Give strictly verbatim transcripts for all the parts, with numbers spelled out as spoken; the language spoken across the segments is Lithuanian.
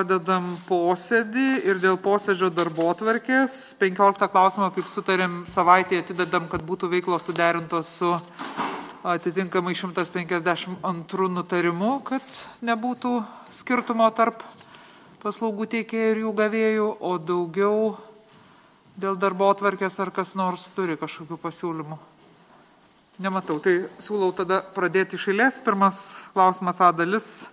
pradedam posėdį ir dėl posėdžio darbotvarkės. penkioliktą klausimą, kaip sutarėm, savaitėje atidedam, kad būtų veiklos suderintos su atitinkamai šimtas penkiasdešimt antru nutarimu, kad nebūtų skirtumo tarp paslaugų teikėjų ir jų gavėjų, o daugiau dėl darbotvarkės ar kas nors turi kažkokių pasiūlymų. Nematau, tai siūlau tada pradėti iš eilės. Pirmas klausimas A dalis.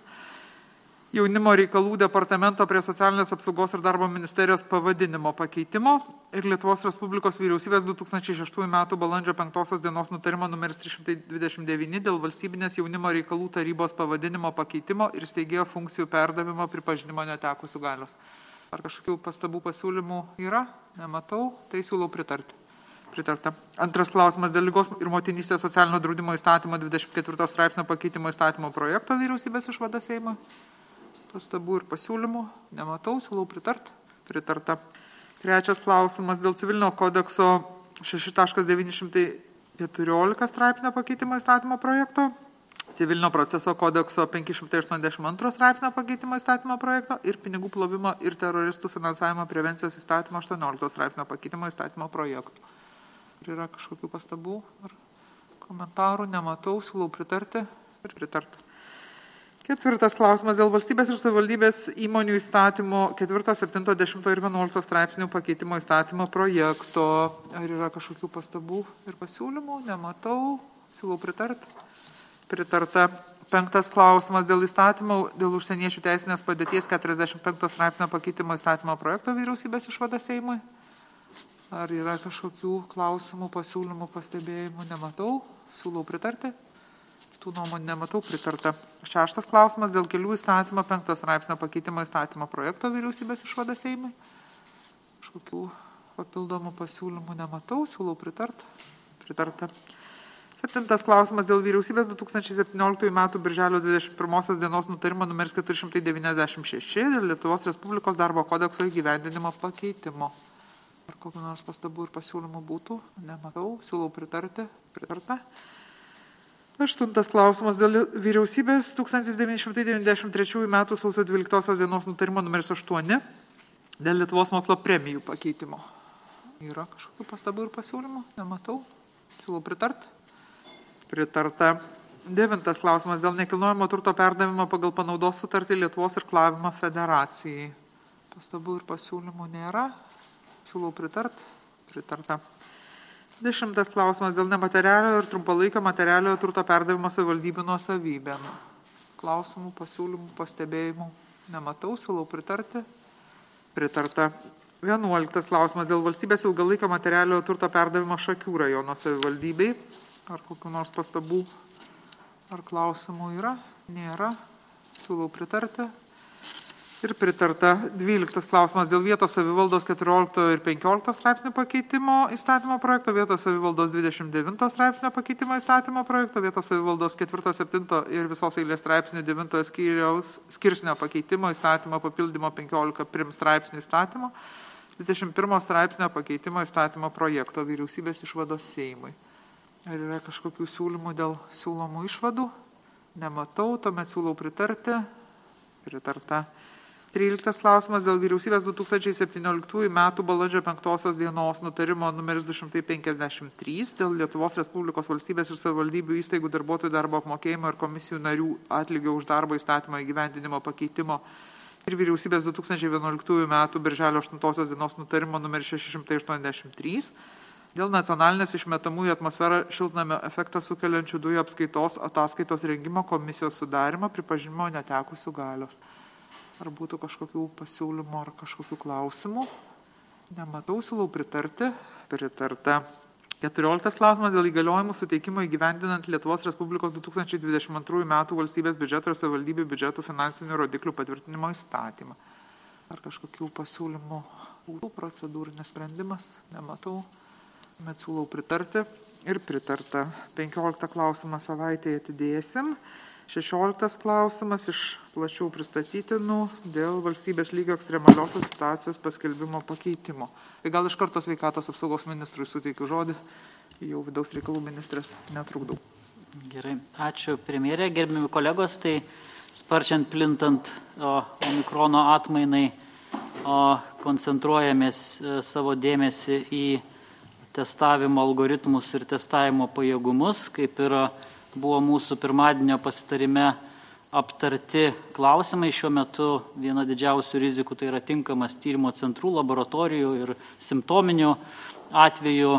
Jaunimo reikalų departamento prie socialinės apsaugos ir darbo ministerijos pavadinimo pakeitimo ir Lietuvos Respublikos vyriausybės du tūkstančiai šeštųjų metų balandžio penktosios dienos nutarimo numeris trys šimtai dvidešimt devyni dėl valstybinės jaunimo reikalų tarybos pavadinimo pakeitimo ir steigėjo funkcijų perdavimo pripažinimo netekusių galios. Ar kažkokių pastabų pasiūlymų yra? Nematau, tai siūlau pritarti. Pritarta. Antras klausimas dėl ligos ir motinystės socialinio draudimo įstatymo dvidešimt ketvirto straipsnio pakeitimo įstatymo projekto vyriausybės išvada Seimui. Pastabų ir pasiūlymų nematau, siūlau pritart. Pritarta. Trečias klausimas dėl civilinio kodekso šeši devyni šimtai keturiolika straipsnio pakeitimo įstatymo projekto, civilinio proceso kodekso penki šimtai aštuoniasdešimt antro straipsnio pakeitimo įstatymo projekto ir pinigų plovimo ir teroristų finansavimo prevencijos įstatymo aštuoniolikto straipsnio pakeitimo įstatymo projekto. Ar yra kažkokių pastabų ar komentarų? Nematau, siūlau pritarti ir pritarti. Ketvirtas klausimas dėl valstybės ir savivaldybės įmonių įstatymo ketvirto, septinto, dešimto ir vienuolikto straipsnių pakeitimo įstatymo projekto. Ar yra kažkokių pastabų ir pasiūlymų? Nematau, siūlau pritarti. Pritarta. Penktas klausimas dėl įstatymo, dėl užsieniečių teisinės padėties keturiasdešimt penkto straipsnio pakeitimo įstatymo projekto vyriausybės išvada Seimui. Ar yra kažkokių klausimų, pasiūlymų, pastebėjimų? Nematau. Siūlau pritarti. Kitų nuomonių nematau. Pritarta. Šeštas klausimas dėl kelių įstatymo penkto straipsnio pakeitimo įstatymo projekto vyriausybės išvada Seimui. Kažkokių papildomų pasiūlymų nematau. Siūlau pritarti. Pritarta. Septintas klausimas dėl vyriausybės du tūkstančiai septynioliktųjų metų birželio dvidešimt pirmosios dienos nutarimo numeris keturi šimtai devyniasdešimt šeši dėl Lietuvos Respublikos darbo kodekso įgyvendinimo pakeitimo. Ar kokių nors pastabų ir pasiūlymų būtų? Nematau, siūlau pritarti. Pritarta. Aštuntas klausimas dėl vyriausybės tūkstantis devyni šimtai devyniasdešimt trečiųjų metų sausio dvyliktosios dienos nutarimo numeris aštuoni dėl Lietuvos mokslo premijų pakeitimo. Yra kažkokių pastabų ir pasiūlymų? Nematau, siūlau pritarti. Pritarta. Devintas klausimas dėl nekilnojamo turto perdavimo pagal panaudos sutartį Lietuvos irklavimo federacijai. Pastabų ir pasiūlymų nėra. Siūlau pritart. Pritarta. Dešimtas klausimas dėl nematerialiojo ir trumpalaikio materialiojo turto perdavimo savivaldybių nuosavybėn. Klausimų, pasiūlymų, pastebėjimų nematau. Siūlau pritarti. Pritarta. Vienuoliktas klausimas dėl valstybės ilgalaikio materialiojo turto perdavimo Šakių rajono savivaldybei. Ar kokių nors pastabų ar klausimų yra? Nėra. Siūlau pritarti. Ir pritarta. Dvyliktas klausimas dėl vietos savivaldos keturiolikto ir penkiolikto straipsnių pakeitimo įstatymo projekto, vietos savivaldos dvidešimt devinto straipsnio pakeitimo įstatymo projekto, vietos savivaldos ketvirto, septinto ir visos eilės straipsnių devintojo skyriaus skirsnio pakeitimo įstatymo papildymo penkiolika prim straipsnių įstatymo, dvidešimt pirmo straipsnio pakeitimo įstatymo projekto vyriausybės išvados Seimui. Ar yra kažkokių siūlymų dėl siūlomų išvadų? Nematau, tuomet siūlau pritarti. Pritarta. Tryliktas klausimas dėl vyriausybės du tūkstančiai septynioliktųjų metų balandžio penktosios dienos nutarimo numeris du šimtai penkiasdešimt trys dėl Lietuvos Respublikos valstybės ir savivaldybių įstaigų darbuotojų darbo apmokėjimo ir komisijų narių atlygio už darbo įstatymo įgyvendinimo pakeitimo ir vyriausybės du tūkstančiai vienuoliktųjų metų birželio aštuntosios dienos nutarimo numeris šeši šimtai aštuoniasdešimt trys dėl nacionalinės išmetamųjų atmosferą šiltnamio efektą sukeliančių dujų apskaitos ataskaitos rengimo komisijos sudarimo pripažinimo netekusių galios. Ar būtų kažkokių pasiūlymų ar kažkokių klausimų? Nematau, siūlau pritarti. Pritarta. Keturioliktas klausimas dėl įgaliojimų suteikimo įgyvendinant Lietuvos Respublikos du tūkstančiai dvidešimt antrųjų metų valstybės biudžeto ir savivaldybių biudžetų finansinių rodiklių patvirtinimo įstatymą. Ar kažkokių pasiūlymų būtų? Procedūrinis sprendimas? Nematau. Bet siūlau pritarti ir pritarta. Penkioliktą klausimą savaitėje atidėsim. Šešioliktas klausimas iš plačiau pristatytinų dėl valstybės lygio ekstremaliosios situacijos paskelbimo pakeitimo. Ir gal iš karto sveikatos apsaugos ministrui suteikiu žodį, jau vidaus reikalų ministrės netrukdau. Gerai, ačiū premjerė, gerbimi kolegos. Tai sparčiant plintant omikrono atmainai koncentruojamės savo dėmesį į testavimo algoritmus ir testavimo pajėgumus, kaip ir buvo mūsų pirmadienio pasitarime aptarti klausimai. Šiuo metu viena didžiausių rizikų tai yra tinkamas tyrimo centrų, laboratorijų ir simptominių atvejų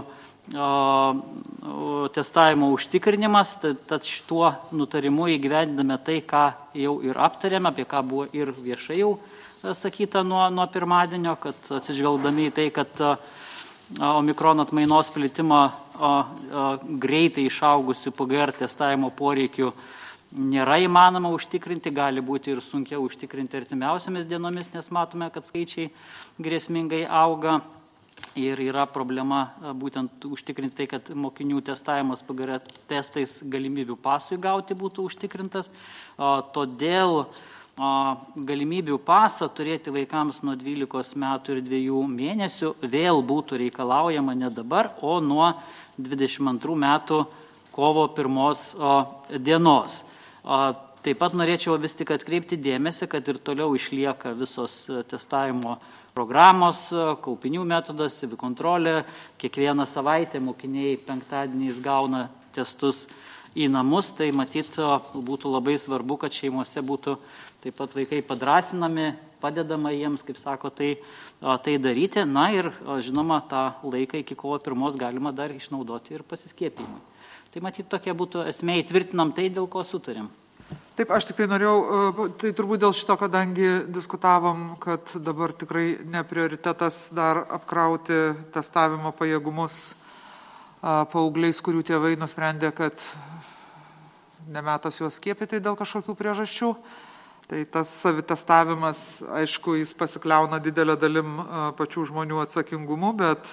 testavimo užtikrinimas. Tad šituo nutarimu įgyvendiname tai, ką jau ir aptarėme, apie ką buvo ir viešai jau sakyta nuo, nuo pirmadienio, kad atsižvelgdami į tai, kad omikrono atmainos plitimą greitai išaugusių P G R testavimo poreikių nėra įmanoma užtikrinti, gali būti ir sunkiau užtikrinti artimiausiamis dienomis, nes matome, kad skaičiai grėsmingai auga. Ir yra problema būtent užtikrinti tai, kad mokinių testavimas P G R testais galimybių pasui gauti būtų užtikrintas. Todėl galimybių pasą turėti vaikams nuo dvylikos metų ir dviejų mėnesių vėl būtų reikalaujama ne dabar, o nuo dvidešimt antrų metų kovo pirmos dienos. Taip pat norėčiau vis tik atkreipti dėmesį, kad ir toliau išlieka visos testavimo programos, kaupinių metodas, savikontrolė. Kiekvieną savaitę mokiniai penktadieniais gauna testus į namus, tai matyt būtų labai svarbu, kad šeimose būtų taip pat vaikai padrasinami, padedama jiems, kaip sako, tai, tai daryti. Na ir, žinoma, tą laiką iki kovo pirmos galima dar išnaudoti ir pasiskiepimui. Tai matyt tokia būtų esmė, įtvirtinam tai, dėl ko sutarėm. Taip, aš tik tai norėjau, tai turbūt dėl šito, kadangi diskutavom, kad dabar tikrai ne prioritetas dar apkrauti testavimo pajėgumus paaugliais, kurių tėvai nusprendė, kad nemetas juos skiepyti dėl kažkokių priežasčių. Tai tas savitestavimas, aišku, jis pasikliauna didelę dalim pačių žmonių atsakingumu, bet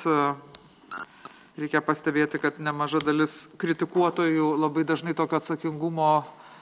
reikia pastebėti, kad nemaža dalis kritikuotojų labai dažnai tokio atsakingumo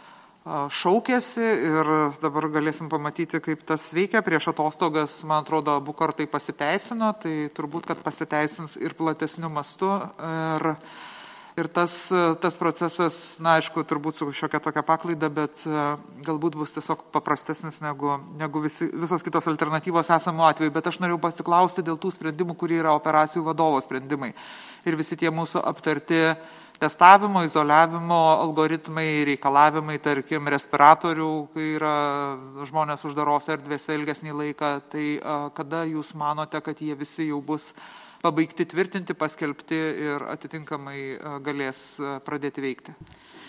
šaukėsi ir dabar galėsim pamatyti, kaip tas veikia. Prieš atostogas, man atrodo, abu kartai pasiteisino, tai turbūt, kad pasiteisins ir platesniu mastu. Ir, ir tas, tas procesas, na, aišku, turbūt su šiokia tokia paklaida, bet galbūt bus tiesiog paprastesnis negu, negu visi, visos kitos alternatyvos esamų atveju. Bet aš norėjau pasiklausti dėl tų sprendimų, kurie yra operacijų vadovo sprendimai. Ir visi tie mūsų aptarti testavimo, izoliavimo algoritmai, reikalavimai, tarkim, respiratorių, kai yra žmonės uždarose erdvėse ilgesnį laiką, tai kada jūs manote, kad jie visi jau bus pabaigti tvirtinti, paskelbti ir atitinkamai galės pradėti veikti?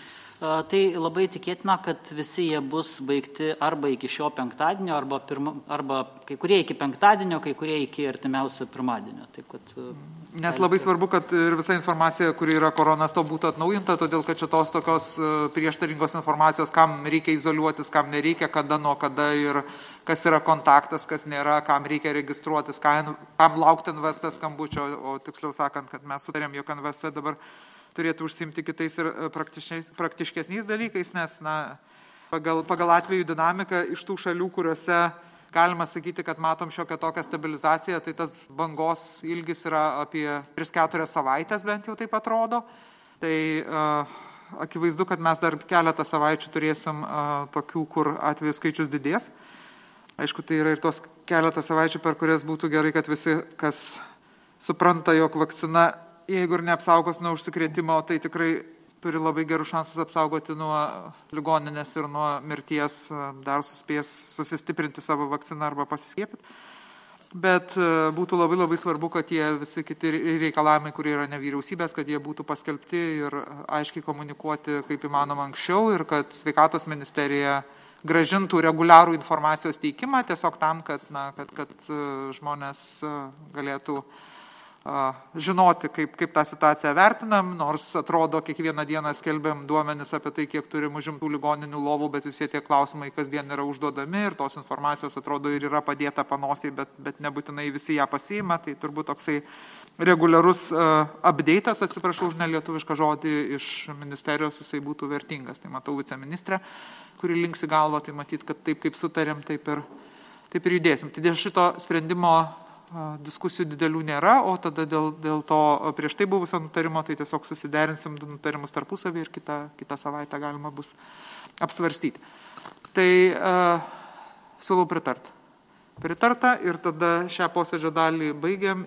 Tai labai tikėtina, kad visi jie bus baigti arba iki šio penktadienio, arba, pirma, arba kai kurie iki penktadienio, kai kurie iki artimiausio pirmadienio. Taip, kad, Nes labai svarbu, kad ir visa informacija, kuri yra koronas, to būtų atnaujinta, todėl kad šitos tokios prieštaringos informacijos, kam reikia izoliuotis, kam nereikia, kada, nuo kada ir kas yra kontaktas, kas nėra, kam reikia registruotis, kam, kam laukti N V S skambučio, o tiksliau sakant, kad mes sutarėm, jog N V S dabar turėtų užsimti kitais ir praktiškesniais dalykais, nes na, pagal, pagal atvejų dinamiką iš tų šalių, kuriuose galima sakyti, kad matom šiokią tokią stabilizaciją, tai tas bangos ilgis yra apie tris keturias savaitės, bent jau taip atrodo. Tai uh, akivaizdu, kad mes dar keletą savaičių turėsim uh, tokių, kur atvejų skaičius didės. Aišku, tai yra ir tos keletą savaičių, per kurias būtų gerai, kad visi, kas supranta, jog vakcina, jeigu ir neapsaugos nuo užsikrėtimo, tai tikrai turi labai gerus šansus apsaugoti nuo ligoninės ir nuo mirties, dar suspės susistiprinti savo vakciną arba pasiskiepyti. Bet būtų labai labai svarbu, kad tie visi kiti reikalavimai, kurie yra nevyriausybės, kad jie būtų paskelbti ir aiškiai komunikuoti kaip įmanoma anksčiau ir kad sveikatos ministerija grąžintų reguliarų informacijos teikimą tiesiog tam, kad, na, kad, kad žmonės galėtų žinoti, kaip, kaip tą situaciją vertinam, nors atrodo, kiekvieną dieną skelbiam duomenis apie tai, kiek turim užimtų ligoninių lovų, bet visi tie klausimai kasdien yra užduodami ir tos informacijos atrodo ir yra padėta panosiai, bet, bet nebūtinai visi ją pasiima, tai turbūt toksai reguliarus uh, update'as, atsiprašau už nelietuvišką žodį, iš ministerijos jisai būtų vertingas. Tai matau viceministrę, kuri linksi galvą, tai matyt, kad taip kaip sutarėm, taip ir, taip ir judėsim. Tai dėl šito sprendimo diskusijų didelių nėra, o tada dėl, dėl to prieš tai buvusio nutarimo, tai tiesiog susiderinsim du nutarimus tarpusavį ir kitą, kitą savaitę galima bus apsvarstyti. Tai uh, siūlau pritart. Pritarta ir tada šią posėdžio dalį baigiam